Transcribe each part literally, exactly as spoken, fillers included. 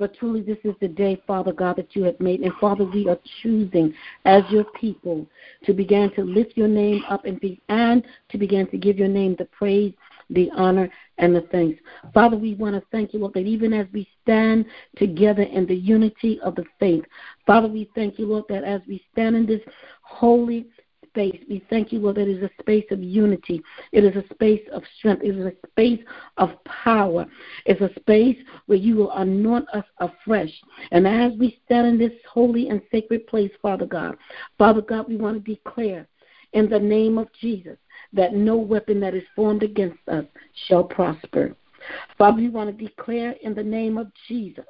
But truly, this is the day, Father God, that you have made. And, Father, we are choosing as your people to begin to lift your name up and, be, and to begin to give your name the praise, the honor, and the thanks. Father, we want to thank you, Lord, that even as we stand together in the unity of the faith, Father, we thank you, Lord, that as we stand in this holy space, we thank you, Lord, that it is a space of unity. It is a space of strength. It is a space of power. It's a space where you will anoint us afresh. And as we stand in this holy and sacred place, Father God, Father God, we want to declare in the name of Jesus that no weapon that is formed against us shall prosper. Father, we want to declare in the name of Jesus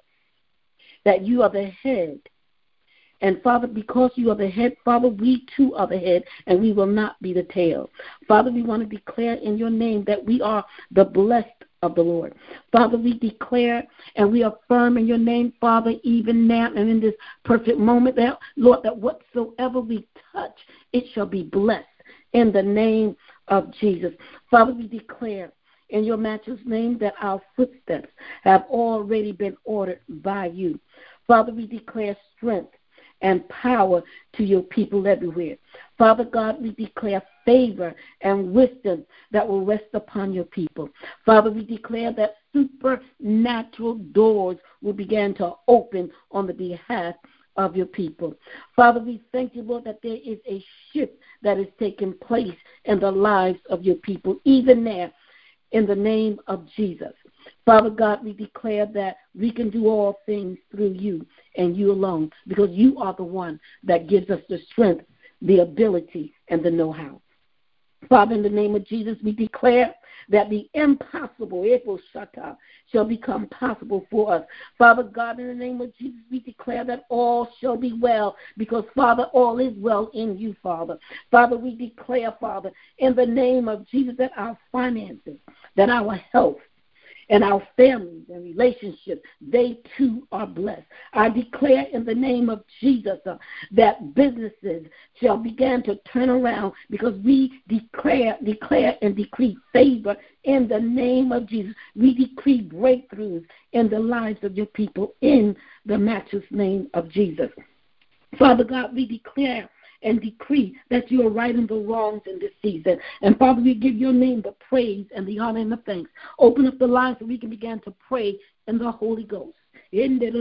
that you are the head. And, Father, because you are the head, Father, we too are the head, and we will not be the tail. Father, we want to declare in your name that we are the blessed of the Lord. Father, we declare and we affirm in your name, Father, even now and in this perfect moment, that, Lord, that whatsoever we touch, it shall be blessed in the name of Jesus. Father, we declare in your matchless name that our footsteps have already been ordered by you. Father, we declare strength and power to your people everywhere. Father God, we declare favor and wisdom that will rest upon your people. Father, we declare that supernatural doors will begin to open on the behalf of your people. Father, we thank you, Lord, that there is a shift that is taking place in the lives of your people, even now, in the name of Jesus. Father God, we declare that we can do all things through you and you alone, because you are the one that gives us the strength, the ability, and the know-how. Father, in the name of Jesus, we declare that the impossible shall become possible for us. Father God, in the name of Jesus, we declare that all shall be well, because, Father, all is well in you, Father. Father, we declare, Father, in the name of Jesus, that our finances, that our health, and our families and relationships, they too are blessed. I declare in the name of Jesus uh, that businesses shall begin to turn around, because we declare, declare and decree favor in the name of Jesus. We decree breakthroughs in the lives of your people in the matchless name of Jesus. Father God, we declare and decree that you are righting the wrongs in this season. And, Father, we give your name the praise and the honor and the thanks. Open up the lines so we can begin to pray in the Holy Ghost. In the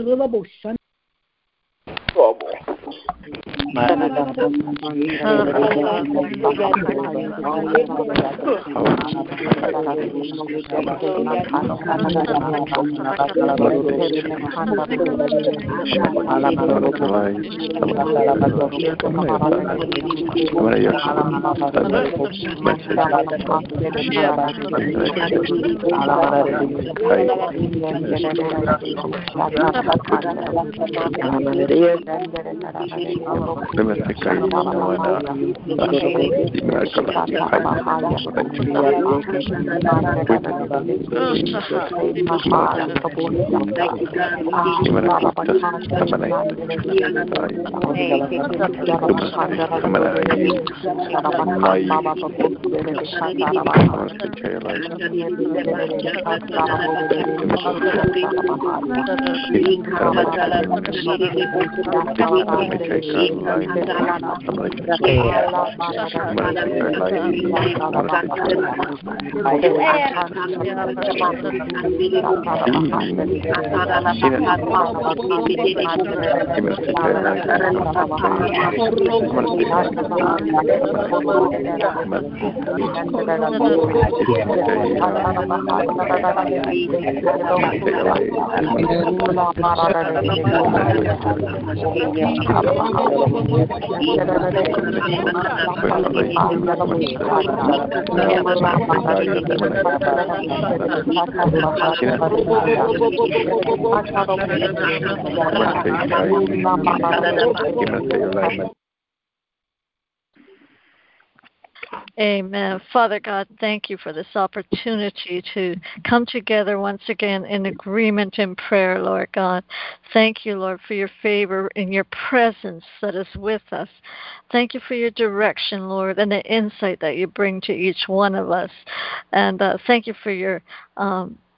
Amen. Father God, thank you for this opportunity to come together once again in agreement in prayer, Lord God. Thank you, Lord, for your favor and your presence that is with us. Thank you for your direction, Lord, and the insight that you bring to each one of us. And uh, thank you for your um,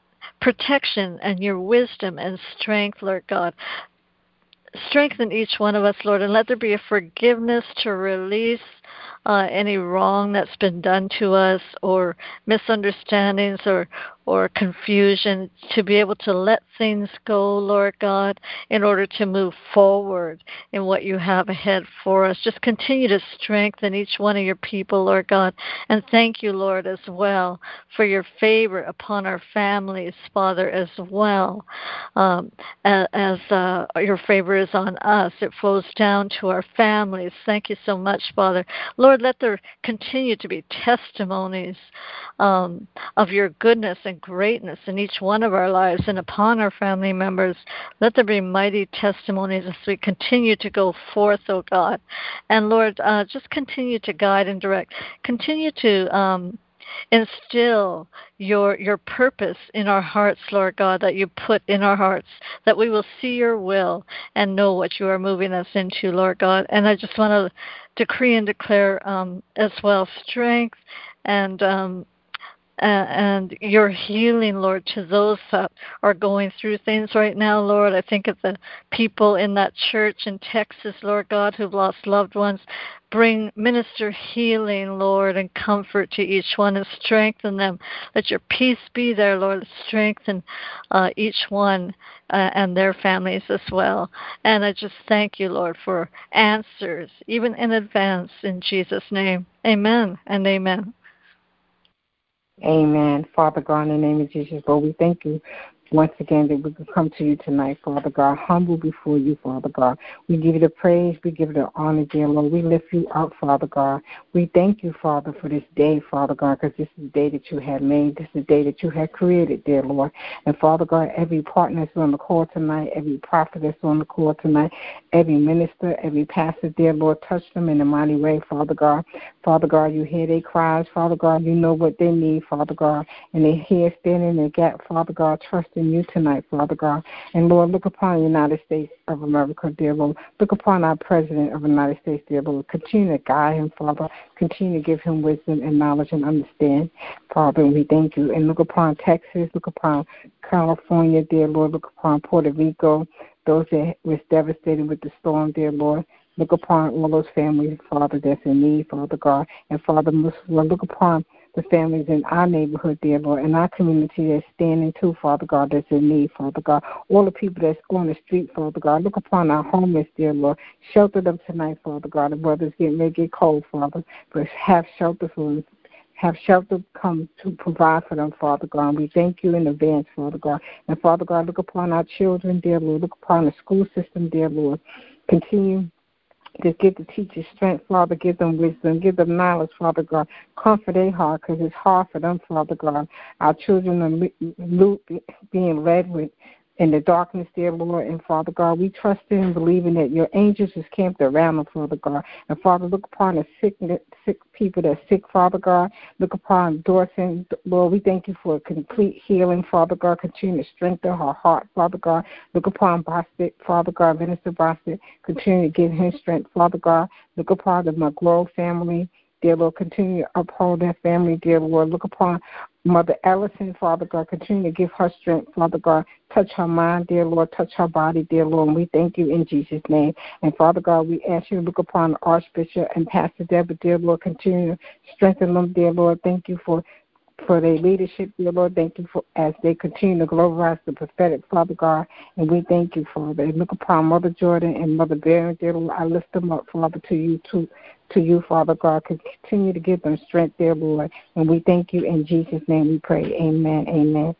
protection and your wisdom and strength, Lord God. Strengthen each one of us, Lord, and let there be a forgiveness to release uh, any wrong that's been done to us, or misunderstandings, or or confusion, to be able to let things go, Lord God, in order to move forward in what you have ahead for us. Just continue to strengthen each one of your people, Lord God, and thank you, Lord, as well for your favor upon our families, Father, as well. Um, as uh, your favor is on us, it flows down to our families. Thank you so much, Father. Lord, let there continue to be testimonies um, of your goodness and greatness in each one of our lives and upon our family members. Let there be mighty testimonies as we continue to go forth, oh God. And Lord, uh, just continue to guide and direct. Continue to um, instill your your purpose in our hearts, Lord God, that you put in our hearts, that we will see your will and know what you are moving us into, Lord God. And I just want to decree and declare um, as well strength and um, uh, and your healing, Lord, to those that are going through things right now, Lord. I think of the people in that church in Texas, Lord God, who've lost loved ones. Bring minister healing, Lord, and comfort to each one and strengthen them. Let your peace be there, Lord. Strengthen uh, each one uh, and their families as well. And I just thank you, Lord, for answers, even in advance, in Jesus' name. Amen and amen. Amen. Father God, in the name of Jesus, Lord, we thank you once again that we can come to you tonight, Father God, humble before you, Father God. We give you the praise, we give you the honor, dear Lord. We lift you up, Father God. We thank you, Father, for this day, Father God, because this is the day that you have made. This is the day that you have created, dear Lord. And Father God, every partner that's on the call tonight, every prophet that's on the call tonight, every minister, every pastor, dear Lord, touch them in a mighty way, Father God. Father God, you hear their cries, Father God. You know what they need, Father God. And they're here standing in the gap, Father God, trusting you tonight, Father God. And Lord, look upon the United States of America, dear Lord. Look upon our President of the United States, dear Lord. Continue to guide him, Father. Continue to give him wisdom and knowledge and understand, Father. And we thank you. And look upon Texas. Look upon California, dear Lord. Look upon Puerto Rico, those that was devastated with the storm, dear Lord. Look upon all those families, Father, that's in need, Father God. And Father, look upon the families in our neighborhood, dear Lord, in our community that's standing too, Father God, that's in need, Father God. All the people that's on the street, Father God. Look upon our homeless, dear Lord. Shelter them tonight, Father God. The brothers getting ready to get cold, Father. But have shelter for them. Have shelter come to provide for them, Father God. And we thank you in advance, Father God. And Father God, look upon our children, dear Lord. Look upon the school system, dear Lord. Continue Just give the teachers strength, Father. Give them wisdom. Give them knowledge, Father God. Comfort their heart, because it's hard for them, Father God. Our children are being led with in the darkness, dear Lord. And Father God, we trust in and believing that your angels is camped around them, Father God. And Father, look upon the sick, sick people that are sick, Father God. Look upon Dorothy, Lord. We thank you for a complete healing, Father God. Continue to strengthen her heart, Father God. Look upon Bostic, Father God, Minister Bostic. Continue to give him strength, Father God. Look upon the McGraw family, dear Lord. Continue to uphold that family, dear Lord. Look upon Mother Ellison, Father God. Continue to give her strength, Father God. Touch her mind, dear Lord. Touch her body, dear Lord. And we thank you in Jesus' name. And Father God, we ask you to look upon the Archbishop and Pastor Deborah, dear Lord. Continue to strengthen them, dear Lord. Thank you for for their leadership, dear Lord. Thank you for as they continue to glorize the prophetic, Father God. And we thank you, Father. And look upon Mother Jordan and Mother Barron, dear Lord. I lift them up, Father, to you, to, to you, Father God. Continue to give them strength, dear Lord. And we thank you in Jesus' name we pray. Amen. Amen.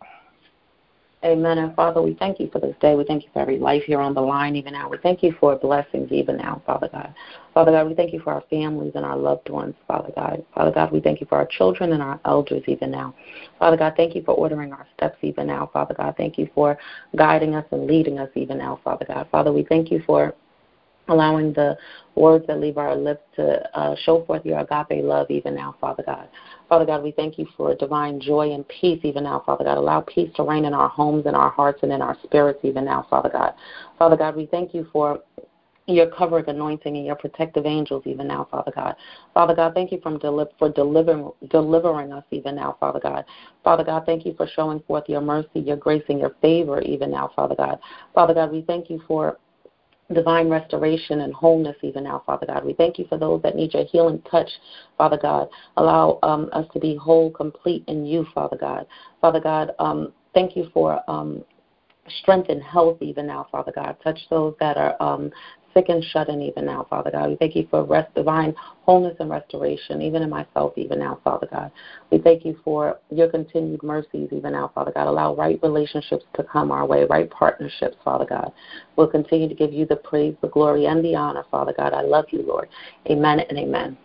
Amen. And Father, we thank you for this day. We thank you for every life here on the line even now. We thank you for blessings even now, Father God. Father God, we thank you for our families and our loved ones, Father God. Father God, we thank you for our children and our elders even now. Father God, thank you for ordering our steps even now, Father God. Thank you for guiding us and leading us even now, Father God. Father, we thank you for allowing the words that leave our lips to uh, show forth your agape love even now, Father God. Father God, we thank you for divine joy and peace even now, Father God. Allow peace to reign in our homes, in our hearts, and in our spirits even now, Father God. Father God, we thank you for your covering anointing and your protective angels even now, Father God. Father God, thank you from deli- for delivering, delivering us even now, Father God. Father God, thank you for showing forth your mercy, your grace, and your favor even now, Father God. Father God, we thank you for divine restoration and wholeness even now, Father God. We thank you for those that need your healing touch, Father God. Allow um, us to be whole, complete in you, Father God. Father God, um, thank you for um, strength and health even now, Father God. Touch those that are um, sick and shut in even now, Father God. We thank you for rest, divine wholeness and restoration, even in myself even now, Father God. We thank you for your continued mercies even now, Father God. Allow right relationships to come our way, right partnerships, Father God. We'll continue to give you the praise, the glory, and the honor, Father God. I love you, Lord. Amen and amen.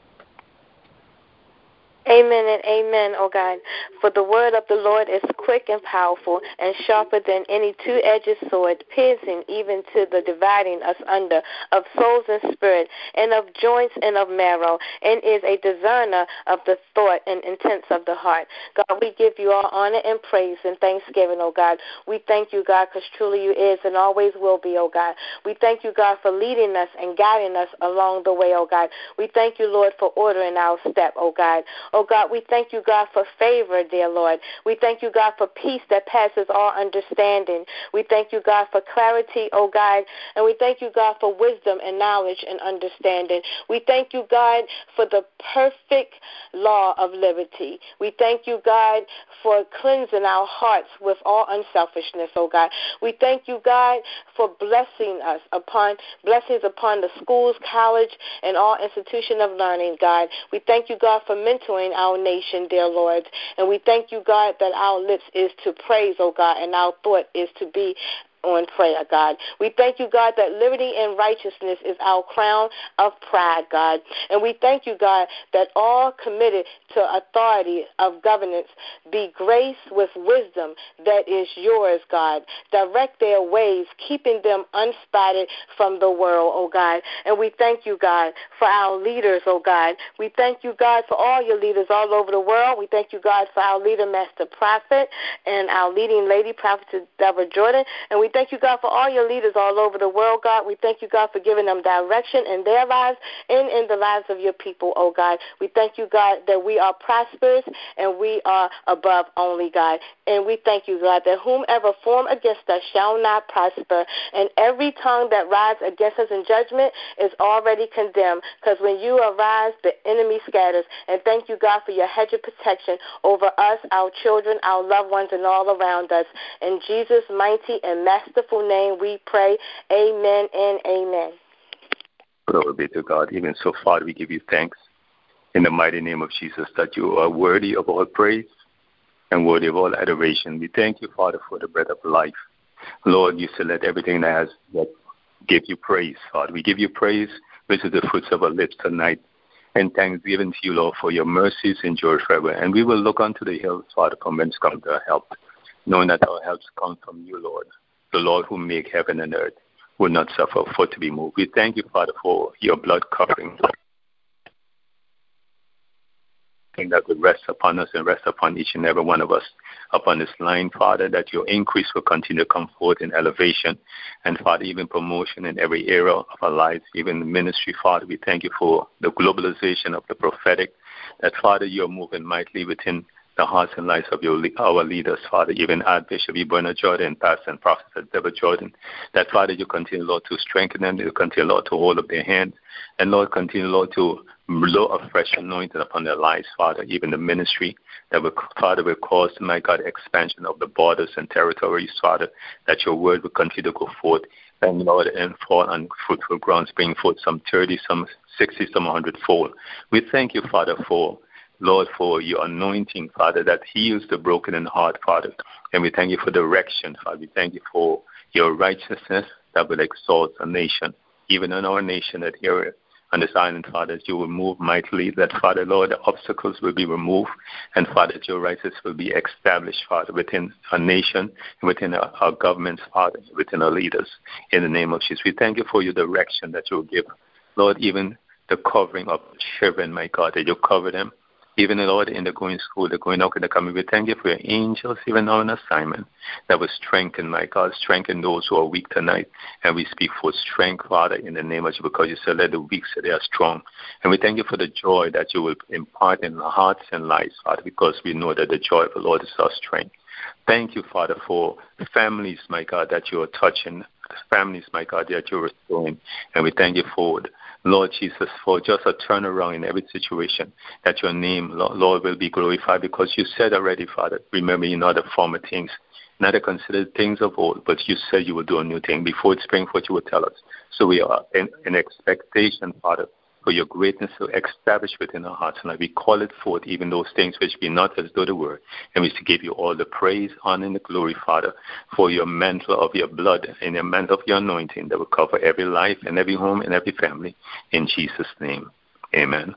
Amen and amen, O God. For the word of the Lord is quick and powerful and sharper than any two-edged sword, piercing even to the dividing us under of souls and spirit, and of joints and of marrow, and is a discerner of the thought and intents of the heart. God, we give you all honor and praise and thanksgiving, O God. We thank you, God, because truly you is and always will be, O God. We thank you, God, for leading us and guiding us along the way, O God. We thank you, Lord, for ordering our step, O God. Oh, God, we thank you, God, for favor, dear Lord. We thank you, God, for peace that passes all understanding. We thank you, God, for clarity, oh, God. And we thank you, God, for wisdom and knowledge and understanding. We thank you, God, for the perfect law of liberty. We thank you, God, for cleansing our hearts with all unselfishness, oh, God. We thank you, God, for blessing us upon blessings upon the schools, college, and all institution of learning, God. We thank you, God, for mentoring our nation, dear Lord. And we thank you, God, that our lips is to praise, oh God, and our thought is to be on prayer, God. We thank you, God, that liberty and righteousness is our crown of pride, God. And we thank you, God, that all committed to authority of governance be graced with wisdom that is yours, God. Direct their ways, keeping them unspotted from the world, oh God. And we thank you, God, for our leaders, oh God. We thank you, God, for all your leaders all over the world. We thank you, God, for our leader, Master Prophet, and our leading lady, Prophetess Deborah Jordan. And we thank you, God, for all your leaders all over the world, God. We thank you, God, for giving them direction in their lives and in the lives of your people, oh God. We thank you, God, that we are prosperous and we are above only, God. And we thank you, God, that whomever form against us shall not prosper. And every tongue that rises against us in judgment is already condemned, because when you arise, the enemy scatters. And thank you, God, for your hedge of protection over us, our children, our loved ones, and all around us. In Jesus' mighty and masterful name we pray. Amen and amen. Glory be to God. Even so, Father, we give you thanks in the mighty name of Jesus that you are worthy of all praise and worthy of all adoration. We thank you, Father, for the breath of life. Lord, you said let everything that has that give you praise, Father. We give you praise, which is the fruits of our lips tonight. And thanks given to you, Lord, for your mercies endure forever. And we will look unto the hills, Father, from whence comes our help, knowing that our help comes from you, Lord, the Lord who make heaven and earth, will not suffer foot to be moved. We thank you, Father, for your blood covering that would rest upon us and rest upon each and every one of us upon this line, Father, that your increase will continue to come forth in elevation and, Father, even promotion in every area of our lives, even the ministry, Father. We thank you for the globalization of the prophetic, that, Father, you're moving mightily within the hearts and lives of your our leaders, Father, even Archbishop E. Bernard Jordan, Pastor and Prophet Deborah Jordan, that, Father, you continue, Lord, to strengthen them, you continue, Lord, to hold up their hands, and, Lord, continue, Lord, to blow a fresh anointing upon their lives, Father, even the ministry that will, Father, will cause, my God, expansion of the borders and territories, Father, that your word will continue to go forth, and, Lord, and fall on fruitful grounds, bring forth some thirty, some sixty, some one hundred fold. We thank you, Father, for Lord, for your anointing, Father, that heals the broken in heart, Father. And we thank you for direction, Father. We thank you for your righteousness that will exalt a nation, even in our nation, that here on this island, Father, that you will move mightily, that, Father, Lord, the obstacles will be removed, and, Father, that your righteousness will be established, Father, within our nation, within our, our governments, Father, within our leaders. In the name of Jesus, we thank you for your direction that you will give, Lord, even the covering of children, my God, that you cover them Even, Lord, in the going school, the going out, and the coming, we thank you for your angels, even now on assignment, that will strengthen, my God, strengthen those who are weak tonight. And we speak for strength, Father, in the name of Jesus, because you said, let the weak say they are strong. And we thank you for the joy that you will impart in our hearts and lives, Father, because we know that the joy of the Lord is our strength. Thank you, Father, for families, my God, that you are touching, families, my God, that you're restoring. And we thank you for, Lord Jesus, for just a turnaround in every situation, that your name, Lord, will be glorified, because you said already, Father, remember you know the former things, not to consider things of old, but you said you will do a new thing. Before it springs forth, you will tell us. So we are in, in expectation, Father, for your greatness to establish within our hearts. And we call it forth, even those things which be not as though they were. And we give you all the praise, honor, and the glory, Father, for your mantle of your blood and your mantle of your anointing that will cover every life and every home and every family. In Jesus' name, amen.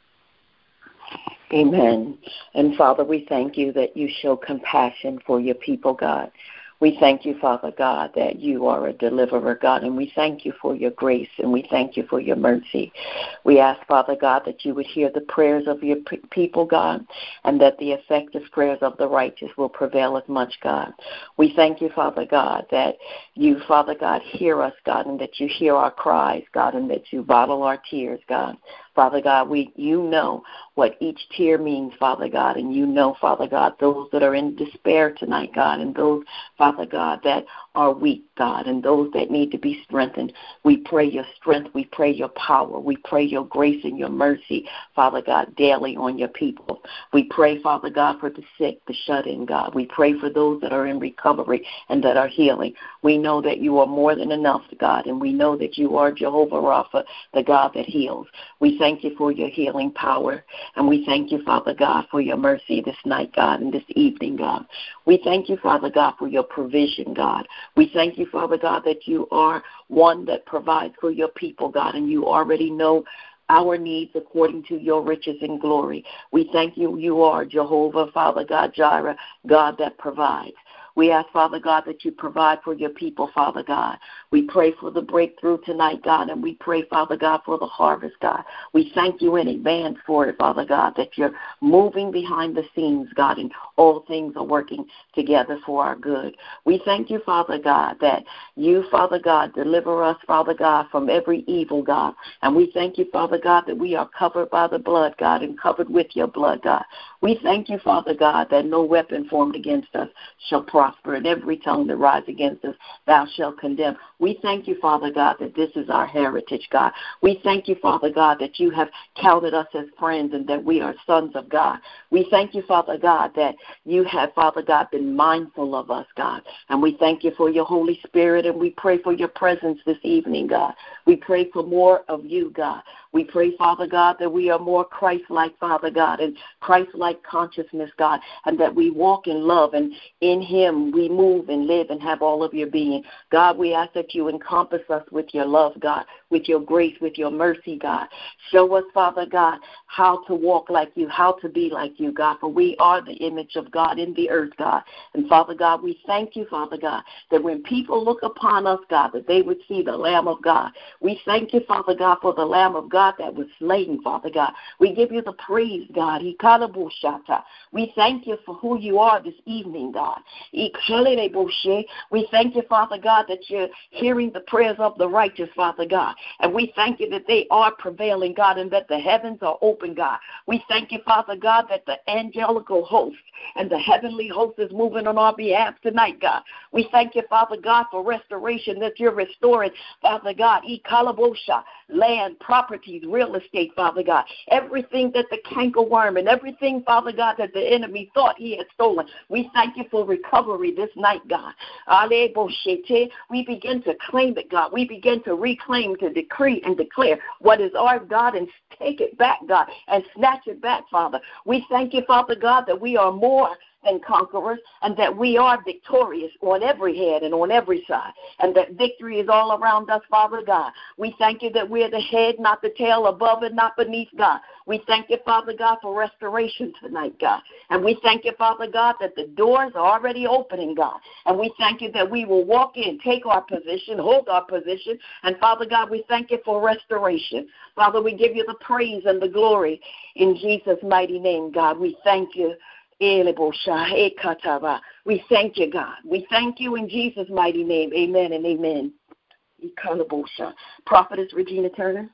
Amen. And Father, we thank you that you show compassion for your people, God. We thank you, Father God, that you are a deliverer, God, and we thank you for your grace, and we thank you for your mercy. We ask, Father God, that you would hear the prayers of your people, God, and that the effective prayers of the righteous will prevail as much, God. We thank you, Father God, that you, Father God, hear us, God, and that you hear our cries, God, and that you bottle our tears, God. Father God, we you know what each tear means, Father God, and you know, Father God, those that are in despair tonight, God, and those, Father God, that are weak, God, and those that need to be strengthened. We pray your strength. We pray your power. We pray your grace and your mercy, Father God, daily on your people. We pray, Father God, for the sick, the shut-in, God. We pray for those that are in recovery and that are healing. We know that you are more than enough, God, and we know that you are Jehovah Rapha, the God that heals. We thank you for your healing power, and we thank you, Father God, for your mercy this night, God, and this evening, God. We thank you, Father God, for your provision, God. We thank you, Father God, that you are one that provides for your people, God, and you already know our needs according to your riches and glory. We thank you, you are Jehovah, Father God, Jireh, God that provides. We ask, Father God, that you provide for your people, Father God. We pray for the breakthrough tonight, God, and we pray, Father God, for the harvest, God. We thank you in advance for it, Father God, that you're moving behind the scenes, God, and all things are working together for our good. We thank you, Father God, that you, Father God, deliver us, Father God, from every evil, God. And we thank you, Father God, that we are covered by the blood, God, and covered with your blood, God. We thank you, Father God, that no weapon formed against us shall prosper, and every tongue that rises against us thou shalt condemn. We thank you, Father God, that this is our heritage, God. We thank you, Father God, that you have counted us as friends and that we are sons of God. We thank you, Father God, that you have, Father God, been mindful of us, God. And we thank you for your Holy Spirit, and we pray for your presence this evening, God. We pray for more of you, God. We pray, Father God, that we are more Christ-like, Father God, and Christ-like consciousness, God, and that we walk in love, and in him we move and live and have all of your being. God, we ask that you encompass us with your love, God, with your grace, with your mercy, God. Show us, Father God, how to walk like you, how to be like you, God, for we are the image of God in the earth, God. And, Father God, we thank you, Father God, that when people look upon us, God, that they would see the Lamb of God. We thank you, Father God, for the Lamb of God that was slain, Father God. We give you the praise, God. We thank you for who you are this evening, God. We thank you, Father God, that you're hearing the prayers of the righteous, Father God. And we thank you that they are prevailing, God, and that the heavens are open, God. We thank you, Father God, that the angelical host and the heavenly host is moving on our behalf tonight, God. We thank you, Father God, for restoration, that you're restoring, Father God, land, properties, real estate, Father God. Everything that the cankerworm and everything, Father God, that the enemy thought he had stolen. We thank you for recovery this night, God. We begin to claim it, God. We begin to reclaim, to decree and declare what is ours, God, and take it back, God, and snatch it back, Father. We thank you, Father God, that we are more than conquerors, and that we are victorious on every head and on every side, and that victory is all around us, Father God. We thank you that we're the head, not the tail, above and not beneath, God. We thank you, Father God, for restoration tonight, God. And we thank you, Father God, that the doors are already opening, God. And we thank you that we will walk in, take our position, hold our position. And, Father God, we thank you for restoration. Father, we give you the praise and the glory in Jesus' mighty name, God. We thank you. We thank you, God. We thank you in Jesus' mighty name. Amen and amen. Prophetess Regina Turner.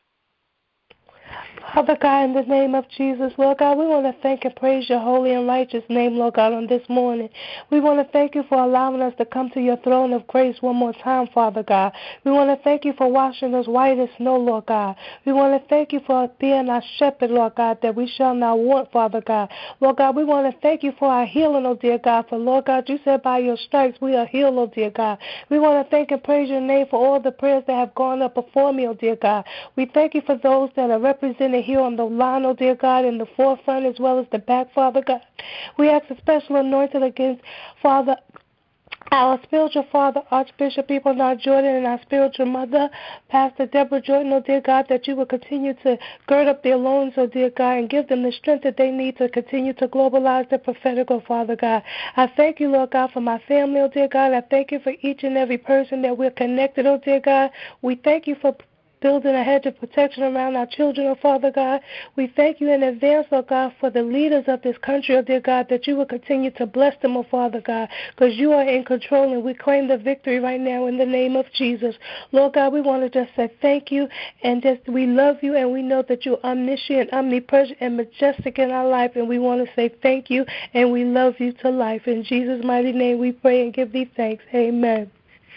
Father God, in the name of Jesus, Lord God, we want to thank and praise your holy and righteous name, Lord God, on this morning. We want to thank you for allowing us to come to your throne of grace one more time, Father God. We want to thank you for washing us white as snow, Lord God. We want to thank you for being our shepherd, Lord God, that we shall not want, Father God. Lord God, we want to thank you for our healing, oh dear God, for Lord God, you said by your stripes we are healed, oh dear God. We want to thank and praise your name for all the prayers that have gone up before me, oh dear God. We thank you for those that are represented here on the line, oh dear God, in the forefront as well as the back, Father God. We ask a special anointing against, Father, our spiritual father, Archbishop Eberhard Jordan, and our spiritual mother, Pastor Deborah Jordan, oh dear God, that you will continue to gird up their loins, oh dear God, and give them the strength that they need to continue to globalize the prophetic, oh Father God. I thank you, Lord God, for my family, oh dear God. I thank you for each and every person that we're connected, oh dear God. We thank you for building a hedge of protection around our children, oh Father God. We thank you in advance, oh God, for the leaders of this country, oh dear God, that you will continue to bless them, oh Father God, because you are in control, and we claim the victory right now in the name of Jesus. Lord God, we want to just say thank you, and just we love you, and we know that you're omniscient, omnipresent, and majestic in our life, and we want to say thank you, and we love you to life. In Jesus' mighty name we pray and give thee thanks. Amen.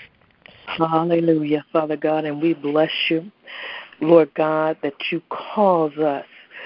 Hallelujah, Father God, and we bless you, Lord God, that you cause us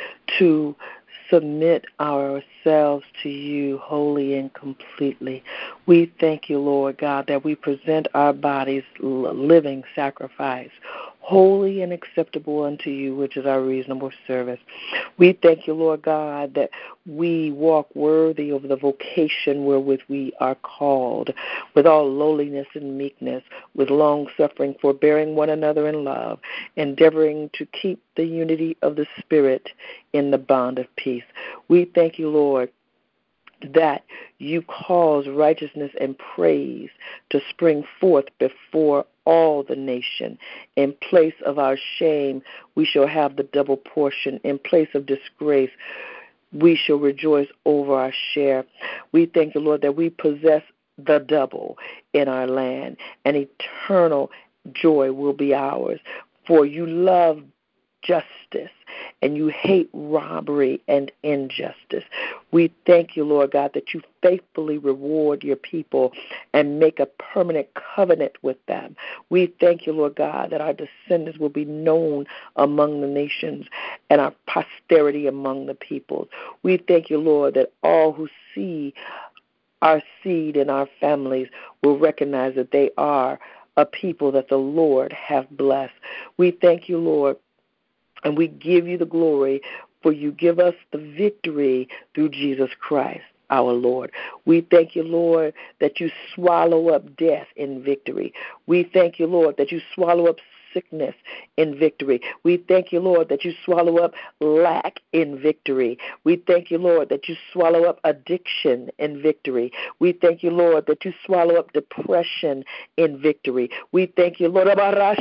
to submit ourselves to you wholly and completely. We thank you, Lord God, that we present our bodies living sacrifice, holy and acceptable unto you, which is our reasonable service. We thank you, Lord God, that we walk worthy of the vocation wherewith we are called, with all lowliness and meekness, with long-suffering, forbearing one another in love, endeavoring to keep the unity of the Spirit in the bond of peace. We thank you, Lord, that you cause righteousness and praise to spring forth before all the nation. In place of our shame, we shall have the double portion. In place of disgrace, we shall rejoice over our share. We thank you, Lord, that we possess the double in our land, and eternal joy will be ours. For you love justice, and you hate robbery and injustice. We thank you, Lord God, that you faithfully reward your people and make a permanent covenant with them. We thank you, Lord God, that our descendants will be known among the nations and our posterity among the peoples. We thank you, Lord, that all who see our seed and our families will recognize that they are a people that the Lord hath blessed. We thank you, Lord, and we give you the glory, for you give us the victory through Jesus Christ, our Lord. We thank you, Lord, that you swallow up death in victory. We thank you, Lord, that you swallow up sickness in victory. We thank you, Lord, that you swallow up lack in victory. We thank you, Lord, that you swallow up addiction in victory. We thank you, Lord, that you swallow up depression in victory. We thank you, Lord,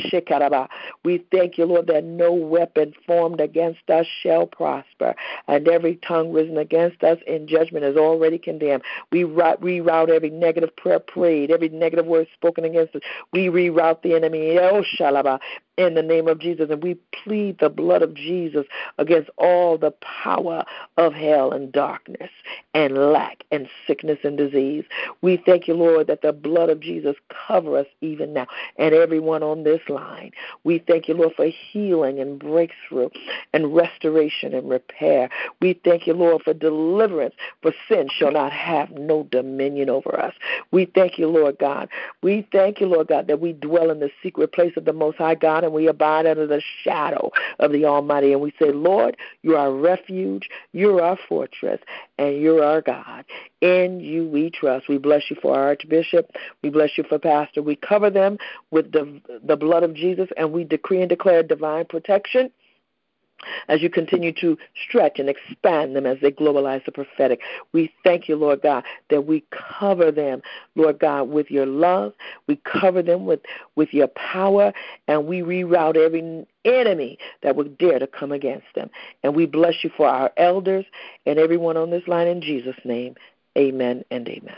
we thank you, Lord, that no weapon formed against us shall prosper, and every tongue risen against us in judgment is already condemned. We reroute every negative prayer prayed, every negative word spoken against us. We reroute the enemy. El Shalaba. In the name of Jesus, and we plead the blood of Jesus against all the power of hell and darkness and lack and sickness and disease. We thank you, Lord, that the blood of Jesus cover us even now and everyone on this line. We thank you, Lord, for healing and breakthrough and restoration and repair. We thank you, Lord, for deliverance, for sin shall not have no dominion over us. We thank you, Lord God. We thank you, Lord God, that we dwell in the secret place of the Most High God, God, and we abide under the shadow of the Almighty. And we say, Lord, you're our refuge, you're our fortress, and you're our God. In you we trust. We bless you for our Archbishop. We bless you for Pastor. We cover them with the, the blood of Jesus, and we decree and declare divine protection as you continue to stretch and expand them as they globalize the prophetic. We thank you, Lord God, that we cover them, Lord God, with your love. We cover them with, with your power, and we reroute every enemy that would dare to come against them. And we bless you for our elders and everyone on this line in Jesus' name. Amen and amen.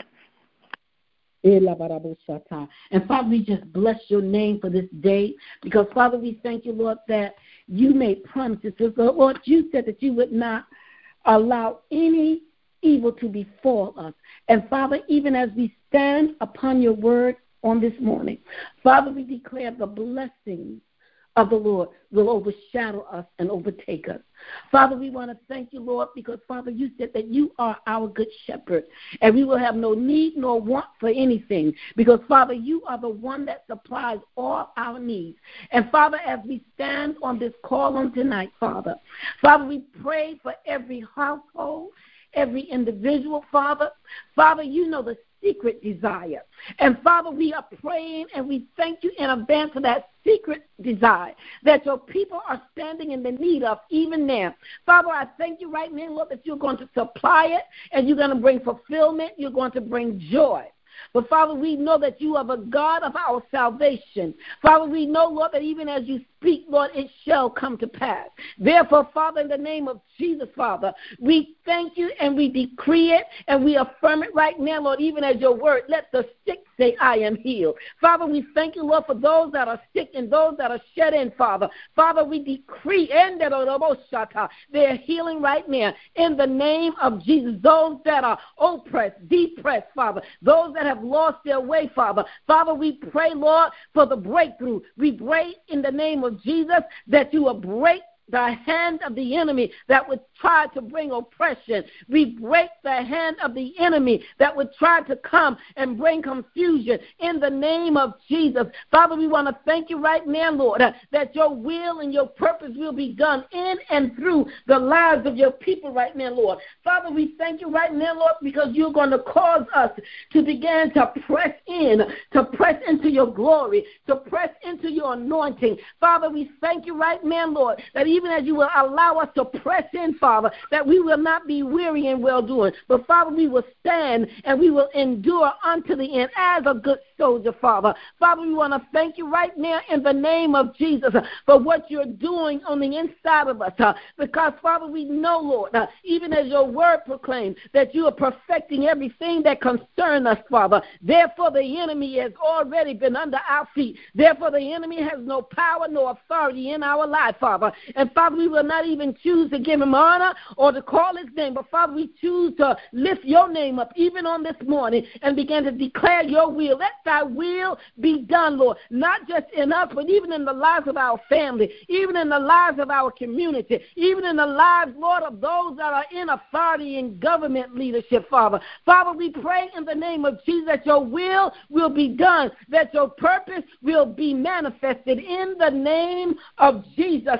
And Father, we just bless your name for this day, because, Father, we thank you, Lord, that you made promises. Lord, you said that you would not allow any evil to befall us. And, Father, even as we stand upon your word on this morning, Father, we declare the blessings of the Lord will overshadow us and overtake us. Father, we want to thank you, Lord, because, Father, you said that you are our good shepherd, and we will have no need nor want for anything, because, Father, you are the one that supplies all our needs. And, Father, as we stand on this call on tonight, Father, Father, we pray for every household, every individual, Father. Father, you know the secret desire. And, Father, we are praying and we thank you in advance for that secret desire that your people are standing in the need of even now. Father, I thank you right now, Lord, that you're going to supply it and you're going to bring fulfillment. You're going to bring joy. But, Father, we know that you are the God of our salvation. Father, we know, Lord, that even as you speak, Lord, it shall come to pass. Therefore, Father, in the name of Jesus, Father, we thank you and we decree it and we affirm it right now, Lord, even as your word. Let the sick say, I am healed. Father, we thank you, Lord, for those that are sick and those that are shed in, Father. Father, we decree they're healing right now in the name of Jesus. Those that are oppressed, depressed, Father, those that have lost their way, Father. Father, we pray, Lord, for the breakthrough. We pray in the name of Jesus that you will break the hand of the enemy that would try to bring oppression. We break the hand of the enemy that would try to come and bring confusion in the name of Jesus. Father, we want to thank you right now, Lord, uh, that your will and your purpose will be done in and through the lives of your people right now, Lord. Father, we thank you right now, Lord, because you're going to cause us to begin to press in, to press into your glory, to press into your anointing. Father, we thank you right now, Lord, that even Even as you will allow us to press in, Father, that we will not be weary in well-doing, but, Father, we will stand and we will endure unto the end as a good soldier, Father. Father, we want to thank you right now in the name of Jesus uh, for what you're doing on the inside of us, uh, because, Father, we know, Lord, uh, even as your word proclaims, that you are perfecting everything that concerns us, Father. Therefore, the enemy has already been under our feet. Therefore, the enemy has no power, no authority in our life, Father. And, Father, we will not even choose to give him honor or to call his name. But, Father, we choose to lift your name up even on this morning and begin to declare your will. Let thy will be done, Lord, not just in us, but even in the lives of our family, even in the lives of our community, even in the lives, Lord, of those that are in authority and government leadership, Father. Father, we pray in the name of Jesus that your will will be done, that your purpose will be manifested in the name of Jesus.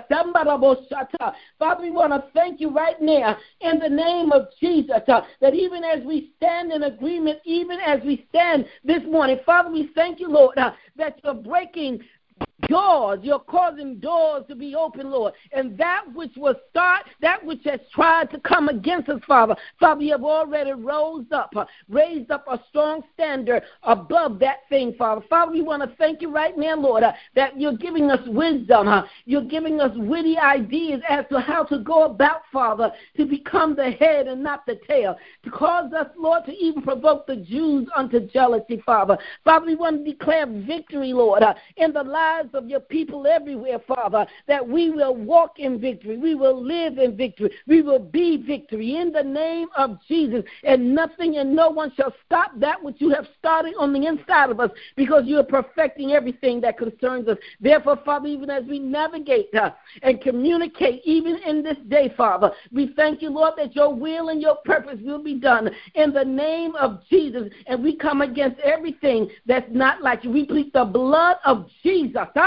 Father, we want to thank you right now in the name of Jesus uh, that even as we stand in agreement, even as we stand this morning, Father, we thank you, Lord, uh, that you're breaking doors. You're causing doors to be open, Lord. And that which was start, that which has tried to come against us, Father, Father, you have already rose up, uh, raised up a strong standard above that thing, Father. Father, we want to thank you right now, Lord, uh, that you're giving us wisdom. Uh, you're giving us witty ideas as to how to go about, Father, to become the head and not the tail, to cause us, Lord, to even provoke the Jews unto jealousy, Father. Father, we want to declare victory, Lord, uh, in the lives of your people everywhere, Father, that we will walk in victory. We will live in victory. We will be victory in the name of Jesus. And nothing and no one shall stop that which you have started on the inside of us, because you are perfecting everything that concerns us. Therefore, Father, even as we navigate uh, and communicate even in this day, Father, we thank you, Lord, that your will and your purpose will be done in the name of Jesus. And we come against everything that's not like you. We plead the blood of Jesus.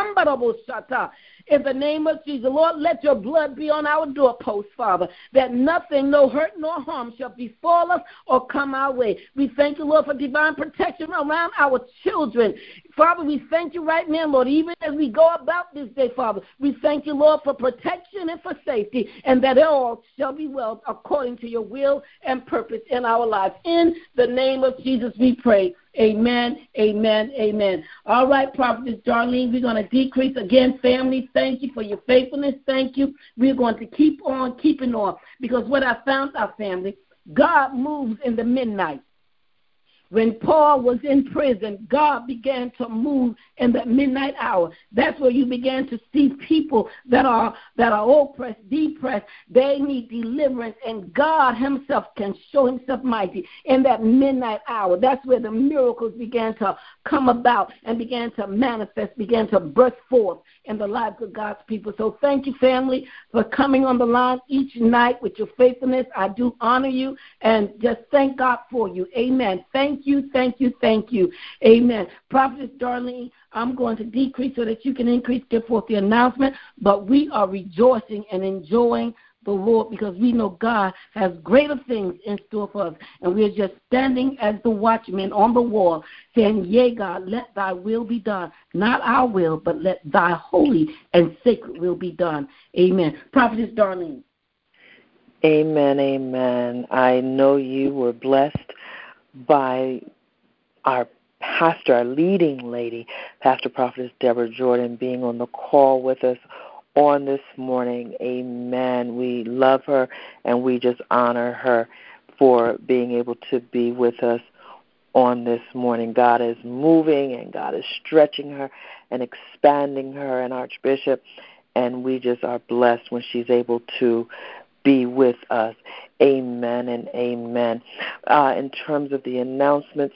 In the name of Jesus, Lord, let your blood be on our doorposts, Father, that nothing, no hurt nor harm shall befall us or come our way. We thank you, Lord, for divine protection around our children. Father, we thank you right now, Lord, even as we go about this day, Father, we thank you, Lord, for protection and for safety, and that all shall be well according to your will and purpose in our lives. In the name of Jesus, we pray. Amen, amen, amen. All right, Prophetess Darlene, we're going to decrease again. Family, thank you for your faithfulness. Thank you. We're going to keep on keeping on, because what I found out, family, God moves in the midnight. When Paul was in prison, God began to move in the midnight hour. That's where you began to see people that are that are oppressed, depressed. They need deliverance, and God himself can show himself mighty in that midnight hour. That's where the miracles began to come about and began to manifest, began to burst forth in the lives of God's people. So thank you, family, for coming on the line each night with your faithfulness. I do honor you and just thank God for you. Amen. Thank you, thank you, thank you. Amen. Prophetess Darlene, I'm going to decrease so that you can increase, give forth the announcement, but we are rejoicing and enjoying the Lord, because we know God has greater things in store for us, and we are just standing as the watchmen on the wall saying, yea, God, let thy will be done, not our will, but let thy holy and sacred will be done. Amen. Prophetess Darlene. Amen, amen. I know you were blessed by our pastor, our leading lady, Pastor Prophetess Deborah Jordan, being on the call with us on this morning. Amen. We love her, and we just honor her for being able to be with us on this morning. God is moving, and God is stretching her and expanding her, and Archbishop, and we just are blessed when she's able to be with us. Amen and amen. Uh, in terms of the announcements,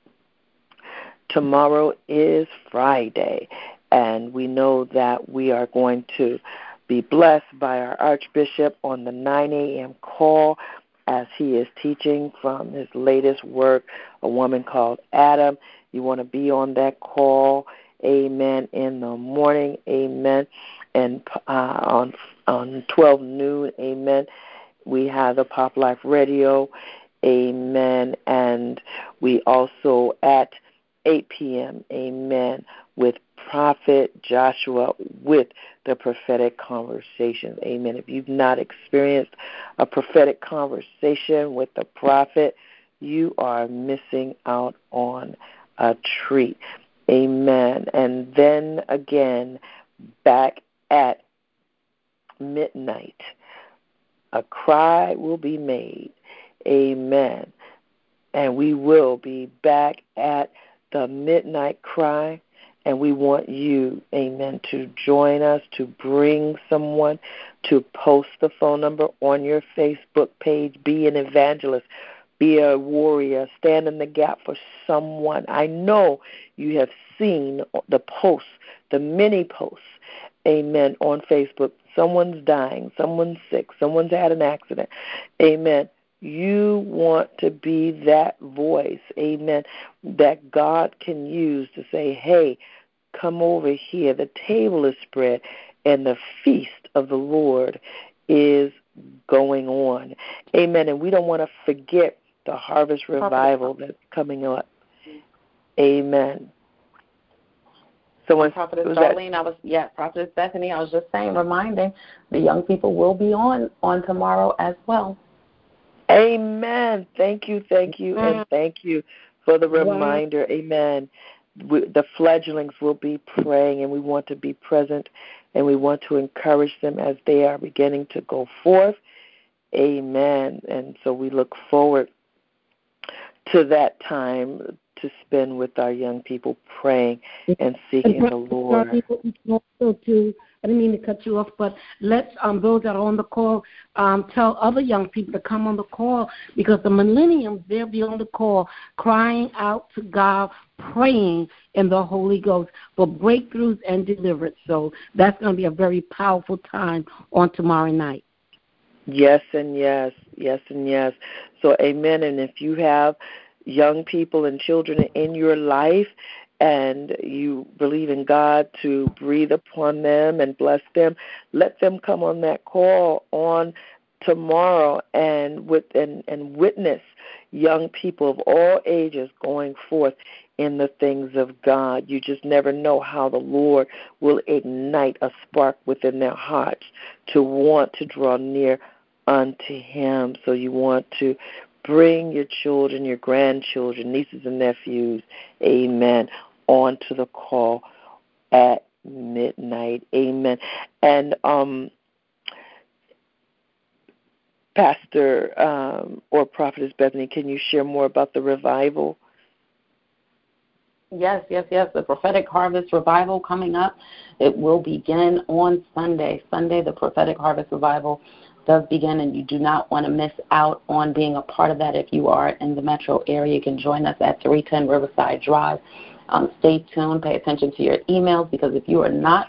tomorrow is Friday, and we know that we are going to be blessed by our Archbishop on the nine a.m. call as he is teaching from his latest work, A Woman Called Adam. You want to be on that call, amen, in the morning, amen, and uh, on on twelve noon, amen, we have the Pop Life Radio, amen, and we also at eight p.m., amen, with Prophet Joshua with the prophetic conversation. Amen. If you've not experienced a prophetic conversation with the prophet, you are missing out on a treat. Amen. And then again, back at midnight, a cry will be made. Amen. And we will be back at the midnight cry. And we want you, amen, to join us, to bring someone, to post the phone number on your Facebook page. Be an evangelist. Be a warrior. Stand in the gap for someone. I know you have seen the posts, the many posts, amen, on Facebook. Someone's dying. Someone's sick. Someone's had an accident. Amen. You want to be that voice, amen, that God can use to say, hey, come over here. The table is spread, and the feast of the Lord is going on. Amen. And we don't want to forget the harvest revival that's coming up. Amen. Someone, Prophetess Darlene, that? I was, yeah, Prophetess Bethany, I was just saying, reminding the young people will be on on tomorrow as well. Amen. Thank you, thank you, and thank you for the reminder. Wow. Amen. We, the fledglings will be praying, and we want to be present, and we want to encourage them as they are beginning to go forth. Amen. And so we look forward to that time to spend with our young people praying and seeking and the Lord. Also to, I didn't mean to cut you off, but let um, those that are on the call um, tell other young people to come on the call, because the millenniums, they'll be on the call crying out to God, praying in the Holy Ghost for breakthroughs and deliverance. So that's going to be a very powerful time on tomorrow night. Yes and yes, yes and yes. So amen. And if you have young people and children in your life, and you believe in God to breathe upon them and bless them, let them come on that call on tomorrow and with and, and witness young people of all ages going forth in the things of God. You just never know how the Lord will ignite a spark within their hearts to want to draw near unto Him. So you want to bring your children, your grandchildren, nieces and nephews, amen, onto the call at midnight, amen. And um, Pastor um, or Prophetess Bethany, can you share more about the revival? Yes, yes, yes. The Prophetic Harvest Revival coming up. It will begin on Sunday. Sunday, the Prophetic Harvest Revival does begin, and you do not want to miss out on being a part of that. If you are in the metro area, you can join us at three ten Riverside Drive. Um, stay tuned. Pay attention to your emails, because if you are not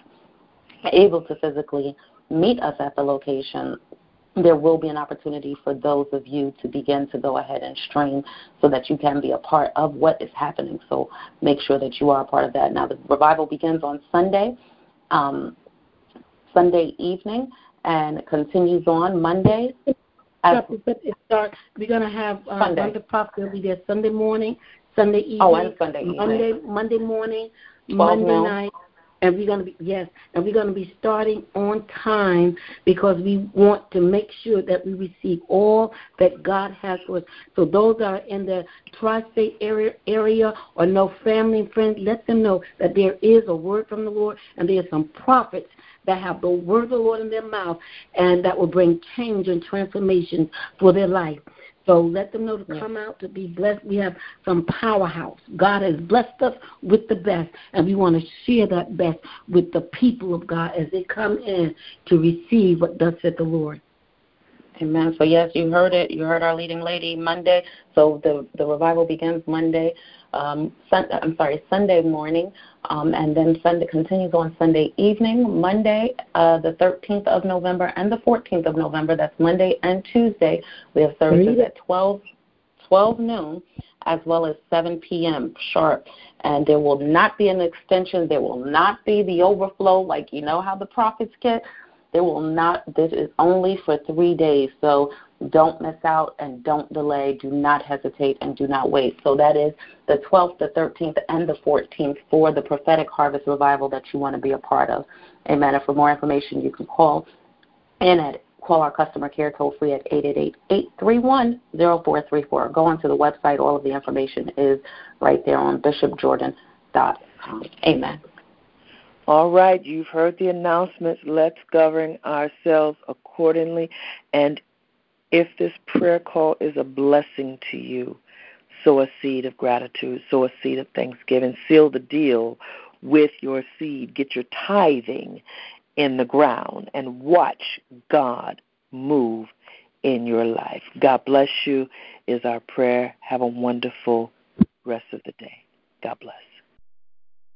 able to physically meet us at the location, there will be an opportunity for those of you to begin to go ahead and stream so that you can be a part of what is happening. So make sure that you are a part of that. Now, the revival begins on Sunday, um, Sunday evening, and continues on Monday. As it starts, we're going to have uh, Sunday. Wonder Prophet will be there Sunday morning, Sunday evening, oh, and Sunday evening. Monday, Monday morning, Monday noon. night. And we're going to be, yes, and we're going to be starting on time, because we want to make sure that we receive all that God has for us. So those that are in the tri-state area, area or no family and friends, let them know that there is a word from the Lord, and there are some prophets that have the word of the Lord in their mouth, and that will bring change and transformation for their life. So let them know to yes. come out to be blessed. We have some powerhouse. God has blessed us with the best, and we want to share that best with the people of God as they come in to receive what thus said the Lord. Amen. So, yes, you heard it. You heard our leading lady Monday. So the, the revival begins Monday, um, sun, I'm sorry, Sunday morning, um, and then Sunday continues on Sunday evening. Monday, uh, the thirteenth of November and the fourteenth of November, that's Monday and Tuesday, we have services at twelve, twelve noon as well as seven p.m. sharp. And there will not be an extension. There will not be the overflow like you know how the prophets get. There will not. This is only for three days, so don't miss out and don't delay. Do not hesitate and do not wait. So that is the twelfth, the thirteenth, and the fourteenth for the Prophetic Harvest Revival that you want to be a part of. Amen. And for more information, you can call in at call our customer care toll free at eight eight eight, eight three one, zero four three four. Go onto the website. All of the information is right there on bishop jordan dot com. Amen. All right, you've heard the announcements. Let's govern ourselves accordingly. And if this prayer call is a blessing to you, sow a seed of gratitude, sow a seed of thanksgiving, seal the deal with your seed. Get your tithing in the ground and watch God move in your life. God bless you is our prayer. Have a wonderful rest of the day. God bless.